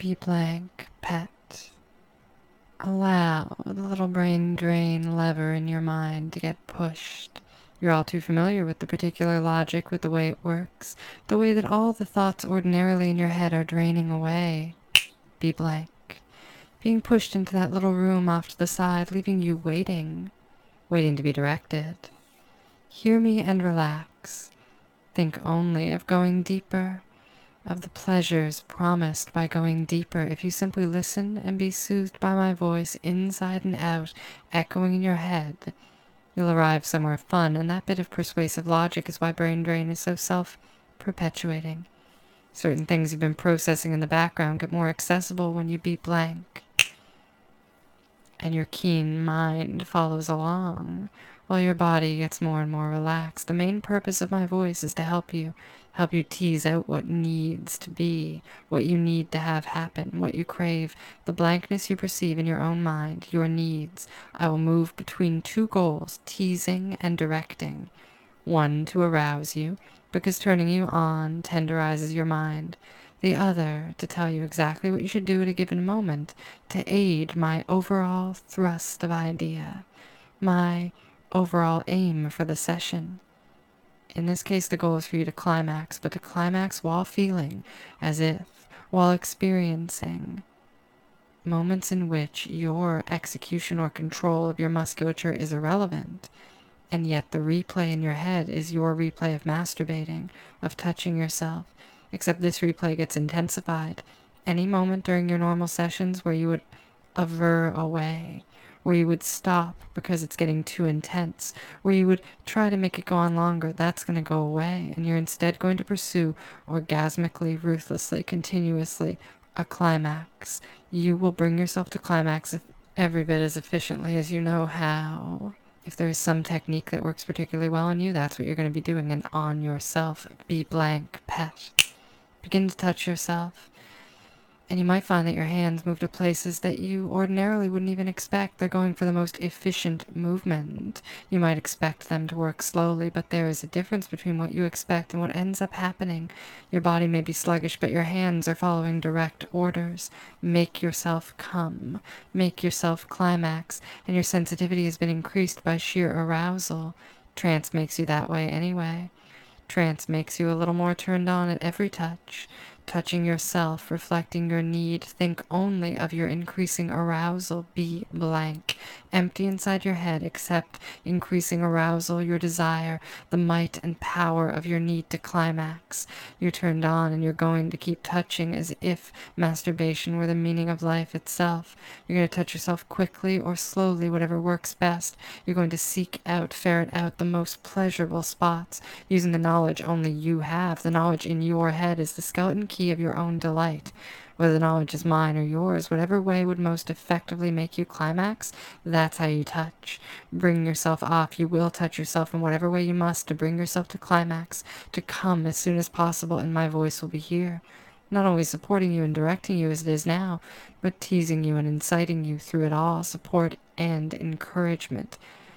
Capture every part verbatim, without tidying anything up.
Be blank, pet. Allow the little brain drain lever in your mind to get pushed. You're all too familiar with the particular logic, with the way it works, the way that all the thoughts ordinarily in your head are draining away. Be blank. Being pushed into that little room off to the side, leaving you waiting, waiting to be directed. Hear me and relax. Think only of going deeper, of the pleasures promised by going deeper if you simply listen and be soothed by my voice inside and out, echoing in your head. You'll arrive somewhere fun, and that bit of persuasive logic is why brain drain is so self-perpetuating. Certain things you've been processing in the background get more accessible when you be blank, and your keen mind follows along, while your body gets more and more relaxed. The main purpose of my voice is to help you, help you tease out what needs to be, what you need to have happen, what you crave, the blankness you perceive in your own mind, your needs. I will move between two goals, teasing and directing. One, to arouse you, because turning you on tenderizes your mind. The other, to tell you exactly what you should do at a given moment, to aid my overall thrust of idea, my overall aim for the session. In this case, the goal is for you to climax, but to climax while feeling as if, while experiencing moments in which your execution or control of your musculature is irrelevant, and yet the replay in your head is your replay of masturbating, of touching yourself, except this replay gets intensified. Any moment during your normal sessions where you would aver away, where you would stop because it's getting too intense, where you would try to make it go on longer, that's going to go away, and you're instead going to pursue orgasmically, ruthlessly, continuously a climax. You will bring yourself to climax every bit as efficiently as you know how. If there is some technique that works particularly well on you, that's what you're going to be doing, and on yourself. Be blank, pet. Begin to touch yourself. And you might find that your hands move to places that you ordinarily wouldn't even expect. They're going for the most efficient movement. You might expect them to work slowly, but there is a difference between what you expect and what ends up happening. Your body may be sluggish, but your hands are following direct orders. Make yourself come. Make yourself climax. And your sensitivity has been increased by sheer arousal. Trance makes you that way anyway. Trance makes you a little more turned on at every touch. Touching yourself, reflecting your need, think only of your increasing arousal, be blank. Empty inside your head, accept increasing arousal, your desire, the might and power of your need to climax. You're turned on and you're going to keep touching as if masturbation were the meaning of life itself. You're going to touch yourself quickly or slowly, whatever works best. You're going to seek out, ferret out the most pleasurable spots, using the knowledge only you have. The knowledge in your head is the skeleton key of your own delight. Whether the knowledge is mine or yours, whatever way would most effectively make you climax, that's how you touch. Bring yourself off. You will touch yourself in whatever way you must to bring yourself to climax, to come as soon as possible, and my voice will be here. Not only supporting you and directing you as it is now, but teasing you and inciting you through it all, support and encouragement.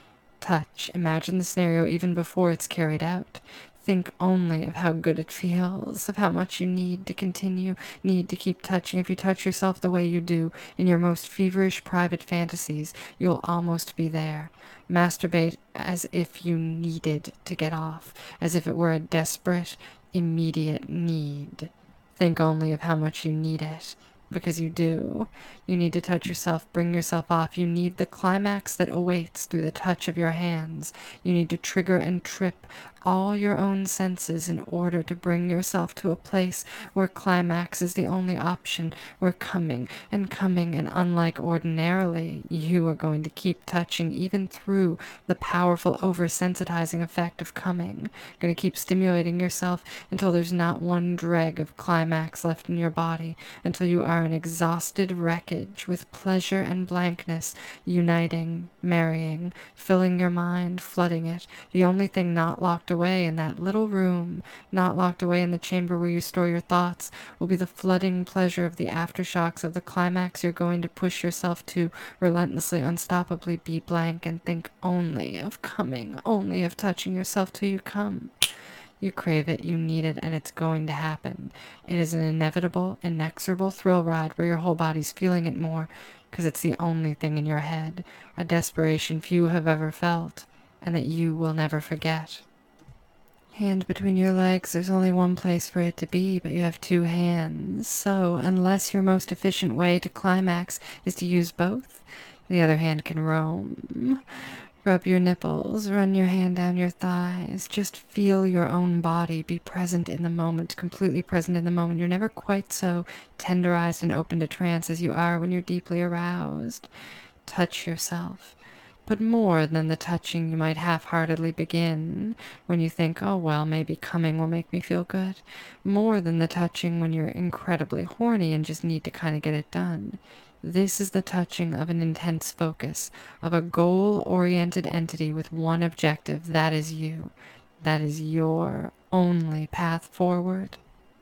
Touch. Imagine the scenario even before it's carried out. Think only of how good it feels, of how much you need to continue, need to keep touching. If you touch yourself the way you do in your most feverish private fantasies, you'll almost be there. Masturbate as if you needed to get off, as if it were a desperate, immediate need. Think only of how much you need it. Because you do. You need to touch yourself, bring yourself off. You need the climax that awaits through the touch of your hands. You need to trigger and trip all your own senses in order to bring yourself to a place where climax is the only option, where coming and coming, and unlike ordinarily, you are going to keep touching even through the powerful oversensitizing effect of coming. You're going to keep stimulating yourself until there's not one dreg of climax left in your body, until you are an exhausted wreckage with pleasure and blankness uniting, marrying, filling your mind, flooding it. The only thing not locked away in that little room, not locked away in the chamber where you store your thoughts, will be the flooding pleasure of the aftershocks of the climax you're going to push yourself to relentlessly, unstoppably. Be blank and think only of coming, only of touching yourself till you come. You crave it, you need it, and it's going to happen. It is an inevitable, inexorable thrill ride where your whole body's feeling it more, because it's the only thing in your head, a desperation few have ever felt, and that you will never forget. Hand between your legs, there's only one place for it to be, but you have two hands. So, unless your most efficient way to climax is to use both, the other hand can roam. Rub your nipples, run your hand down your thighs, just feel your own body, be present in the moment, completely present in the moment. You're never quite so tenderized and open to trance as you are when you're deeply aroused. Touch yourself. But more than the touching you might half-heartedly begin when you think, oh well, maybe coming will make me feel good. More than the touching when you're incredibly horny and just need to kind of get it done. This is the touching of an intense focus, of a goal-oriented entity with one objective. That is you. That is your only path forward.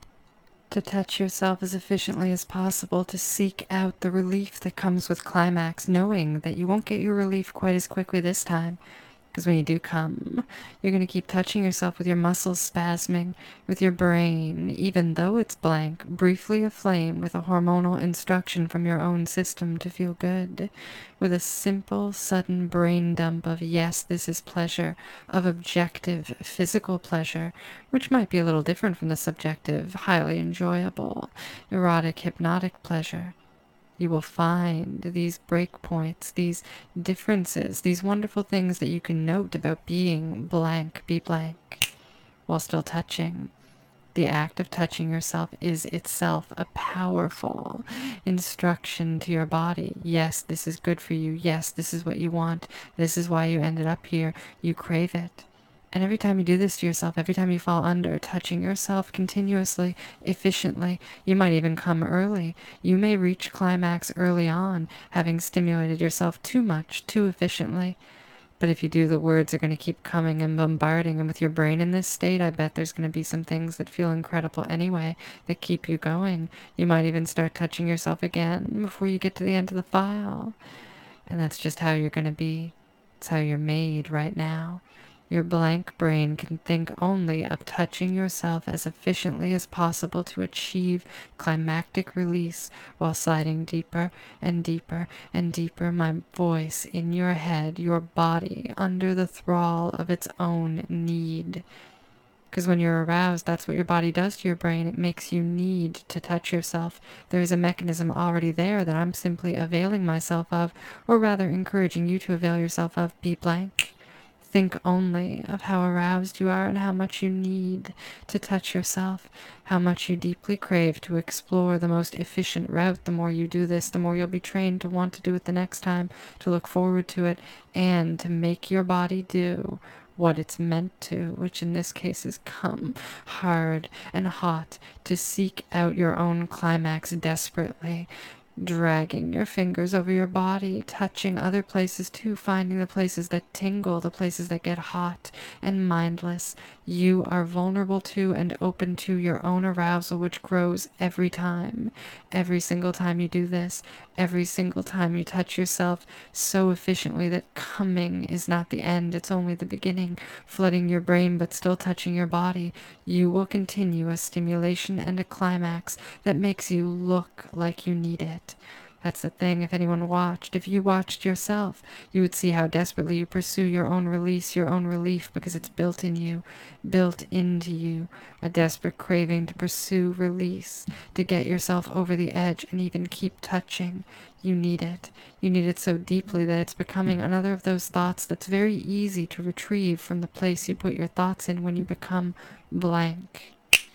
To touch yourself as efficiently as possible, to seek out the relief that comes with climax, knowing that you won't get your relief quite as quickly this time. Because when you do come, you're going to keep touching yourself with your muscles spasming, with your brain, even though it's blank, briefly aflame with a hormonal instruction from your own system to feel good, with a simple, sudden brain dump of yes, this is pleasure, of objective, physical pleasure, which might be a little different from the subjective, highly enjoyable, erotic, hypnotic pleasure. You will find these breakpoints, these differences, these wonderful things that you can note about being blank, be blank, while still touching. The act of touching yourself is itself a powerful instruction to your body. Yes, this is good for you. Yes, this is what you want. This is why you ended up here. You crave it. And every time you do this to yourself, every time you fall under, touching yourself continuously, efficiently, you might even come early. You may reach climax early on, having stimulated yourself too much, too efficiently. But if you do, the words are going to keep coming and bombarding, and with your brain in this state, I bet there's going to be some things that feel incredible anyway, that keep you going. You might even start touching yourself again before you get to the end of the file. And that's just how you're going to be. It's how you're made right now. Your blank brain can think only of touching yourself as efficiently as possible to achieve climactic release while sliding deeper and deeper and deeper, my voice in your head, your body under the thrall of its own need. Because when you're aroused, that's what your body does to your brain. It makes you need to touch yourself. There is a mechanism already there that I'm simply availing myself of, or rather encouraging you to avail yourself of. Be blank. Think only of how aroused you are and how much you need to touch yourself, how much you deeply crave to explore the most efficient route. The more you do this, the more you'll be trained to want to do it the next time, to look forward to it, and to make your body do what it's meant to, which in this case is come hard and hot, to seek out your own climax desperately, dragging your fingers over your body, touching other places too, finding the places that tingle, the places that get hot and mindless. You are vulnerable to and open to your own arousal, which grows every time. Every single time you do this, every single time you touch yourself so efficiently that coming is not the end, it's only the beginning, flooding your brain but still touching your body. You will continue a stimulation and a climax that makes you look like you need it. That's the thing. If anyone watched, if you watched yourself, you would see how desperately you pursue your own release, your own relief, because it's built in you, built into you, a desperate craving to pursue release, to get yourself over the edge and even keep touching. You need it. You need it so deeply that it's becoming another of those thoughts that's very easy to retrieve from the place you put your thoughts in when you become blank.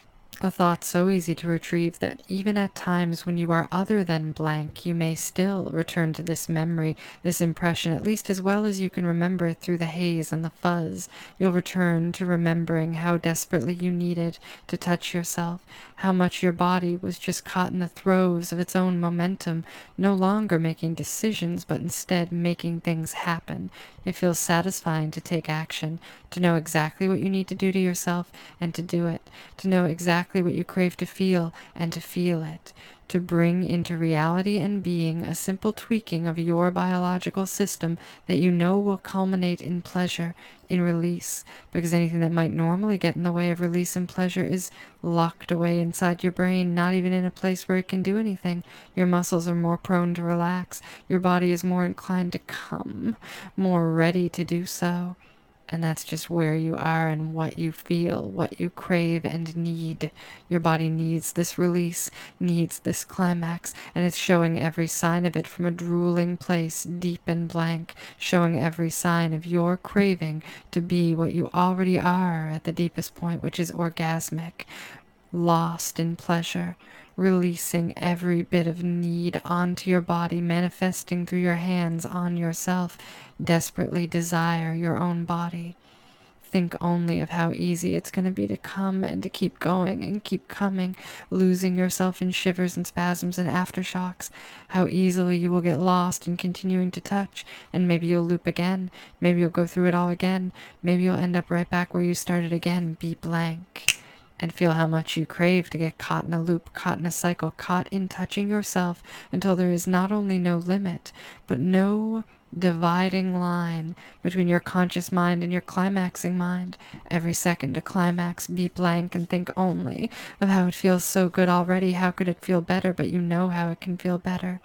A thought so easy to retrieve that even at times when you are other than blank, you may still return to this memory, this impression, at least as well as you can remember it through the haze and the fuzz. You'll return to remembering how desperately you needed to touch yourself, how much your body was just caught in the throes of its own momentum, no longer making decisions, but instead making things happen. It feels satisfying to take action, to know exactly what you need to do to yourself and to do it, to know exactly what you crave to feel and to feel it, to bring into reality and being a simple tweaking of your biological system that you know will culminate in pleasure, in release, because anything that might normally get in the way of release and pleasure is locked away inside your brain, not even in a place where it can do anything. Your muscles are more prone to relax. Your body is more inclined to come, more ready to do so. And that's just where you are and what you feel, what you crave and need. Your body needs this release, needs this climax, and it's showing every sign of it from a drooling place, deep and blank, showing every sign of your craving to be what you already are at the deepest point, which is orgasmic, lost in pleasure, releasing every bit of need onto your body, manifesting through your hands on yourself. Desperately desire your own body. Think only of how easy it's going to be to come and to keep going and keep coming, losing yourself in shivers and spasms and aftershocks. How easily you will get lost in continuing to touch, and maybe you'll loop again. Maybe you'll go through it all again. Maybe you'll end up right back where you started again. Be blank. And feel how much you crave to get caught in a loop, caught in a cycle, caught in touching yourself until there is not only no limit, but no dividing line between your conscious mind and your climaxing mind. Every second to climax, be blank and think only of how it feels so good already. How could it feel better? But you know how it can feel better.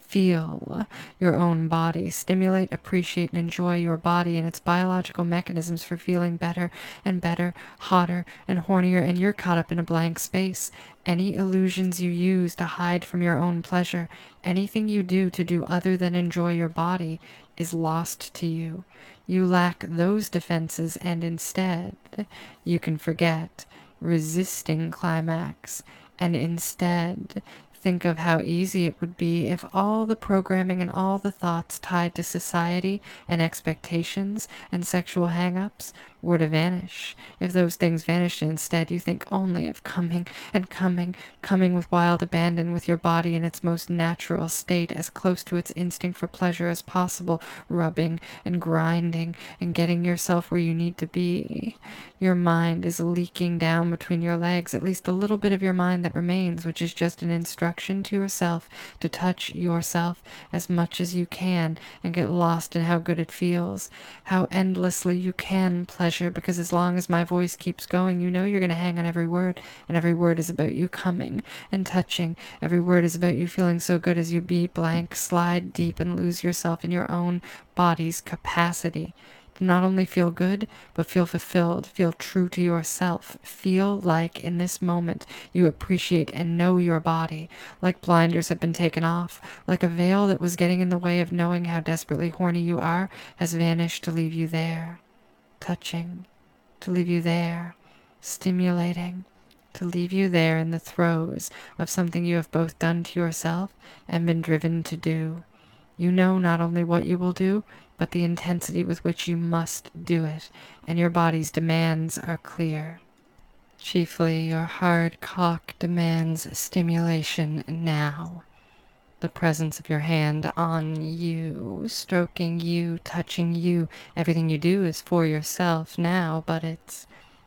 Feel your own body. Stimulate, appreciate, and enjoy your body and its biological mechanisms for feeling better and better, hotter and hornier, and you're caught up in a blank space. Any illusions you use to hide from your own pleasure, anything you do to do other than enjoy your body, is lost to you. You lack those defenses, and instead, you can forget resisting climax, and instead think of how easy it would be if all the programming and all the thoughts tied to society and expectations and sexual hang-ups were to vanish. If those things vanished and instead you think only of coming and coming, coming with wild abandon, with your body in its most natural state, as close to its instinct for pleasure as possible, rubbing and grinding and getting yourself where you need to be. Your mind is leaking down between your legs, at least a little bit of your mind that remains, which is just an instruction to yourself to touch yourself as much as you can and get lost in how good it feels, how endlessly you can pleasure, because as long as my voice keeps going, you know you're going to hang on every word, and every word is about you coming and touching. Every word is about you feeling so good as you be blank, slide deep, and lose yourself in your own body's capacity to not only feel good, but feel fulfilled, feel true to yourself, feel like in this moment you appreciate and know your body, like blinders have been taken off, like a veil that was getting in the way of knowing how desperately horny you are has vanished to leave you there, touching, to leave you there, stimulating, to leave you there in the throes of something you have both done to yourself and been driven to do. You know not only what you will do, but the intensity with which you must do it, and your body's demands are clear. Chiefly, your hard cock demands stimulation now. The presence of your hand on you, stroking you, touching you. Everything you do is for yourself now, but it's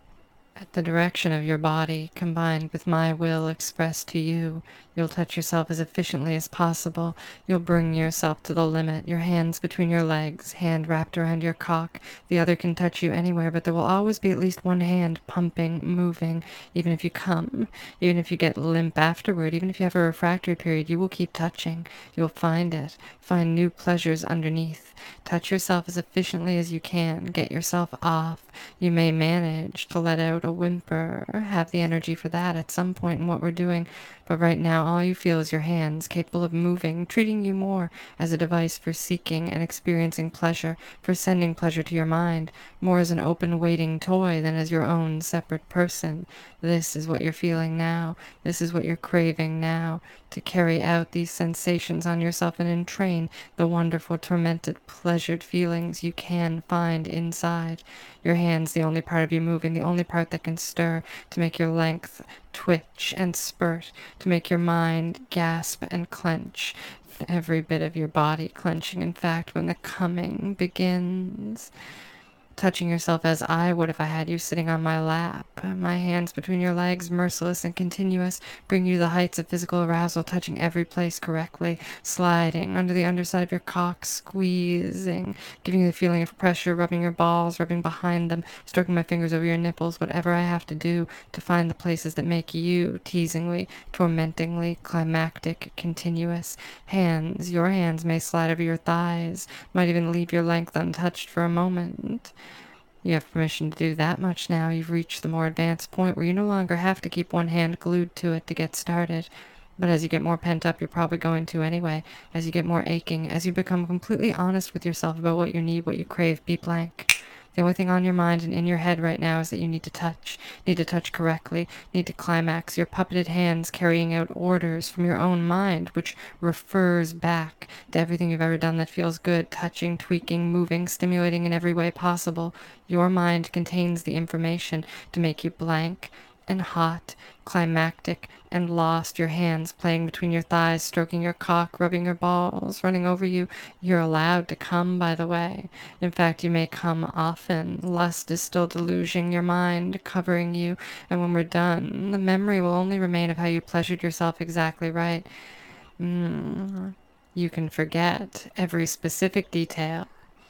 at the direction of your body, combined with my will expressed to you. You'll touch yourself as efficiently as possible. You'll bring yourself to the limit, your hands between your legs, hand wrapped around your cock. The other can touch you anywhere, but there will always be at least one hand pumping, moving. Even if you come, even if you get limp afterward, even if you have a refractory period, you will keep touching. You'll find it, find new pleasures underneath. Touch yourself as efficiently as you can. Get yourself off. You may manage to let out a whimper, or have the energy for that at some point in what we're doing, but right now all you feel is your hands, capable of moving, treating you more as a device for seeking and experiencing pleasure, for sending pleasure to your mind, more as an open waiting toy than as your own separate person. This is what you're feeling now. This is what you're craving now, to carry out these sensations on yourself and entrain the wonderful, tormented, pleasured feelings you can find inside. Your hand's the only part of you moving, the only part that can stir, to make your length twitch and spurt, to make your mind gasp and clench. Every bit of your body clenching, in fact, when the coming begins. touching yourself as I would if I had you sitting on my lap. My hands between your legs, merciless and continuous, bring you to the heights of physical arousal, touching every place correctly, sliding under the underside of your cock, squeezing, giving you the feeling of pressure, rubbing your balls, rubbing behind them, stroking my fingers over your nipples, whatever I have to do to find the places that make you teasingly, tormentingly, climactic, continuous. Hands, your hands may slide over your thighs, might even leave your length untouched for a moment. You have permission to do that much now. You've reached the more advanced point where you no longer have to keep one hand glued to it to get started. But as you get more pent up, you're probably going to anyway. As you get more aching, as you become completely honest with yourself about what you need, what you crave, be blank. The only thing on your mind and in your head right now is that you need to touch, need to touch correctly, need to climax, your puppeted hands carrying out orders from your own mind, which refers back to everything you've ever done that feels good, touching, tweaking, moving, stimulating in every way possible. Your mind contains the information to make you blank and hot, climactic and lost, your hands playing between your thighs, stroking your cock, rubbing your balls, running over you. You're allowed to come, by the way. In fact, you may come often. Lust is still deluging your mind, covering you, and when we're done, the memory will only remain of how you pleasured yourself exactly right. Mm. You can forget every specific detail.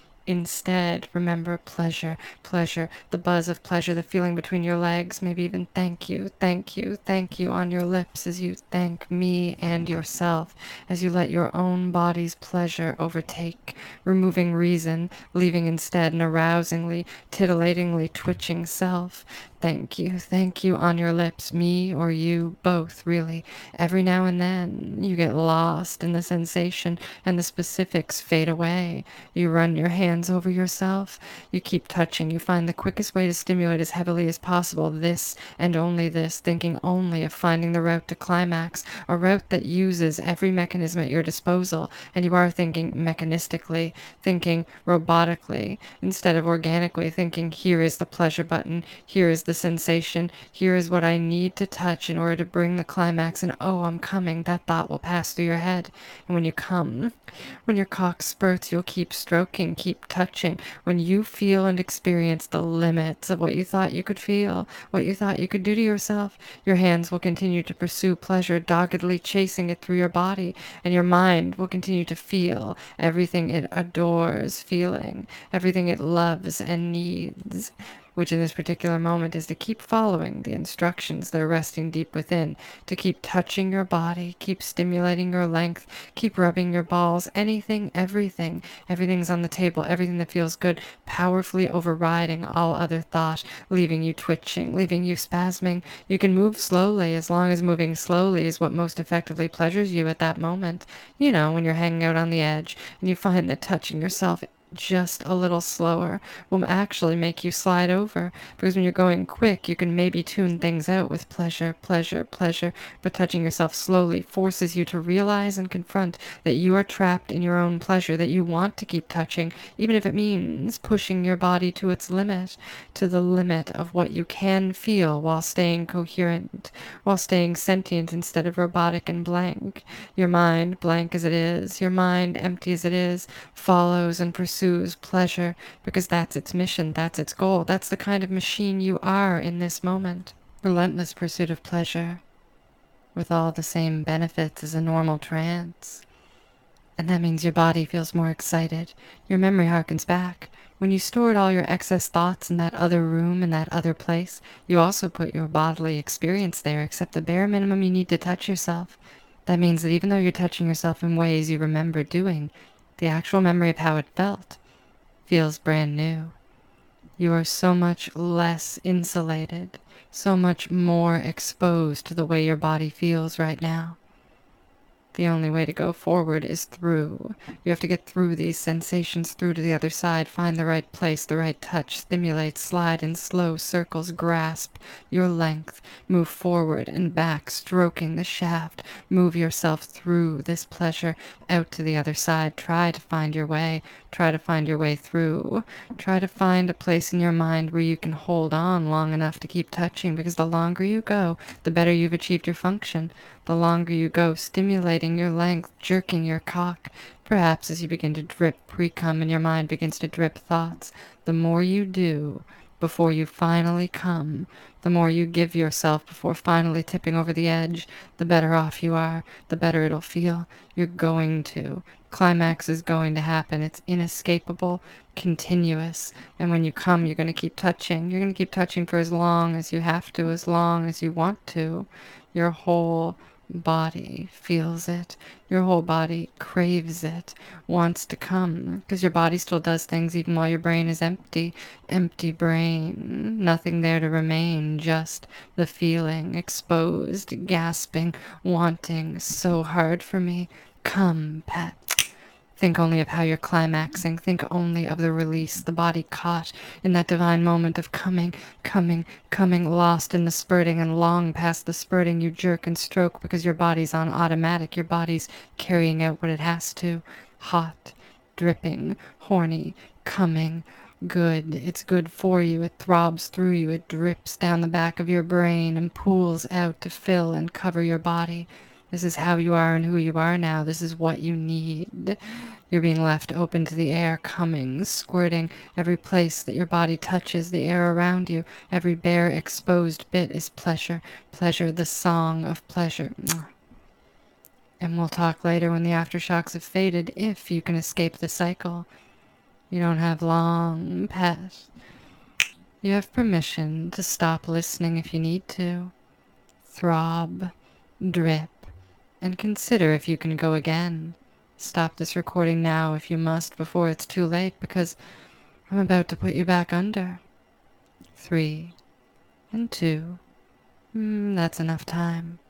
Instead, remember pleasure, pleasure, the buzz of pleasure, the feeling between your legs, maybe even thank you, thank you, thank you on your lips as you thank me and yourself, as you let your own body's pleasure overtake, removing reason, leaving instead an arousingly, titillatingly twitching self. Thank you, thank you on your lips, me or you, both, really. Every now and then, you get lost in the sensation and the specifics fade away. You run your hands over yourself. You keep touching. You find the quickest way to stimulate as heavily as possible this and only this, thinking only of finding the route to climax, a route that uses every mechanism at your disposal, and you are thinking mechanistically, thinking robotically, instead of organically, thinking here is the pleasure button, here is the sensation, here is what I need to touch in order to bring the climax, and oh, I'm coming. That thought will pass through your head. And when you come, when your cock spurts, you'll keep stroking, keep touching. When you feel and experience the limits of what you thought you could feel, what you thought you could do to yourself, your hands will continue to pursue pleasure, doggedly chasing it through your body, and your mind will continue to feel everything it adores feeling, everything it loves and needs, which in this particular moment is to keep following the instructions that are resting deep within, to keep touching your body, keep stimulating your length, keep rubbing your balls, anything, everything. Everything's on the table, everything that feels good, powerfully overriding all other thought, leaving you twitching, leaving you spasming. You can move slowly, as long as moving slowly is what most effectively pleasures you at that moment. You know, when you're hanging out on the edge, and you find that touching yourself just a little slower will actually make you slide over, because when you're going quick, you can maybe tune things out with pleasure, pleasure, pleasure, but touching yourself slowly forces you to realize and confront that you are trapped in your own pleasure, that you want to keep touching, even if it means pushing your body to its limit, to the limit of what you can feel while staying coherent, while staying sentient instead of robotic and blank. Your mind, blank as it is, your mind, empty as it is, follows and pursues pleasure, because that's its mission, that's its goal, that's the kind of machine you are in this moment. Relentless pursuit of pleasure, with all the same benefits as a normal trance. And that means your body feels more excited, your memory harkens back. When you stored all your excess thoughts in that other room, in that other place, you also put your bodily experience there, except the bare minimum you need to touch yourself. That means that even though you're touching yourself in ways you remember doing, the actual memory of how it felt feels brand new. You are so much less insulated, so much more exposed to the way your body feels right now. The only way to go forward is through. You have to get through these sensations, through to the other side, find the right place, the right touch, stimulate, slide in slow circles, grasp your length, move forward and back, stroking the shaft, move yourself through this pleasure, out to the other side, try to find your way, try to find your way through, try to find a place in your mind where you can hold on long enough to keep touching, because the longer you go, the better you've achieved your function. the longer you go, stimulating your length, jerking your cock. Perhaps as you begin to drip pre-cum and your mind begins to drip thoughts, the more you do before you finally come, the more you give yourself before finally tipping over the edge, the better off you are, the better it'll feel. You're going to. Climax is going to happen. It's inescapable, continuous. And when you come, you're going to keep touching. You're going to keep touching for as long as you have to, as long as you want to. Your whole body feels it. Your whole body craves it, wants to come, because your body still does things even while your brain is empty. Empty brain, nothing there to remain, just the feeling, exposed, gasping, wanting, so hard for me. Come, pet. Think only of how you're climaxing. Think only of the release, the body caught in that divine moment of coming, coming, coming, lost in the spurting, and long past the spurting you jerk and stroke because your body's on automatic. Your body's carrying out what it has to. Hot, dripping, horny, coming. Good. It's good for you. It throbs through you. It drips down the back of your brain and pools out to fill and cover your body. This is how you are and who you are now. This is what you need. You're being left open to the air, coming, squirting. Every place that your body touches, the air around you, every bare exposed bit is pleasure. Pleasure, the song of pleasure. And we'll talk later when the aftershocks have faded, if you can escape the cycle. You don't have long, pet. You have permission to stop listening if you need to. Throb, drip, and consider if you can go again. Stop this recording now if you must before it's too late, because I'm about to put you back under. Three and two. Mm, that's enough time.